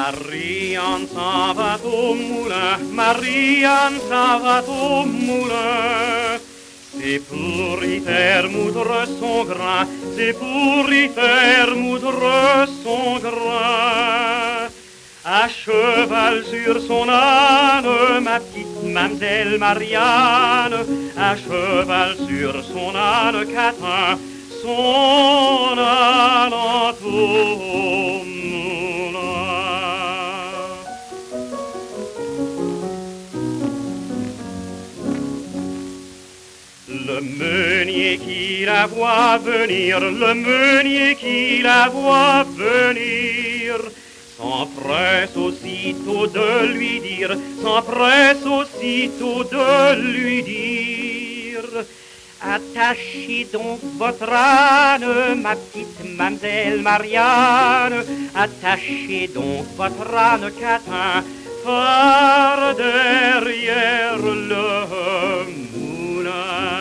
Marianne s'en va au moulin, Marianne s'en va au moulin. C'est pour y faire moudre son grain, c'est pour y faire moudre son grain. À cheval sur son âne, ma petite mamselle Marianne, à cheval sur son âne Catin, son âne en au moulin. Le meunier qui la voit venir, le meunier qui la voit venir, s'empresse aussitôt de lui dire, s'empresse aussitôt de lui dire. Attachez donc votre âne, ma petite mamselle Marianne, attachez donc votre âne Catin par derrière le moulin.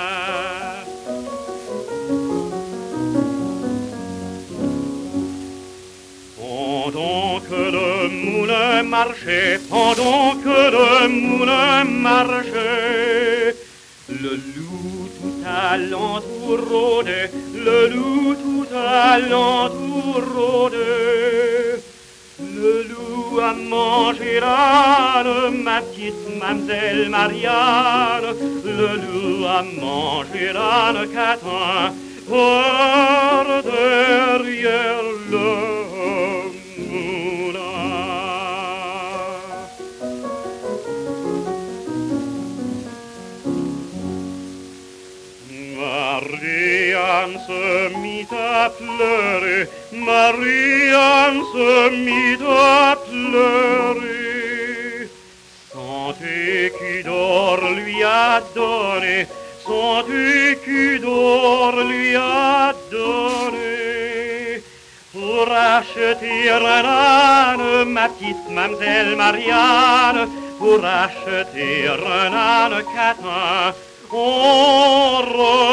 Pendant que le moulin marchait, pendant que le moulin marchait, le loup tout alentour rôdait, le loup tout alentour rôdait. Le loup a mangé l'âne, ma petite mamselle Marianne, le loup a mangé l'âne Catin par derrière le moulin. Marianne se mit à pleurer, Marianne se mit à pleurer. Son écu d'or lui a donné, son écu d'or lui a donné. Pour acheter un âne, ma petite mamselle Marianne, pour acheter un âne Catin, on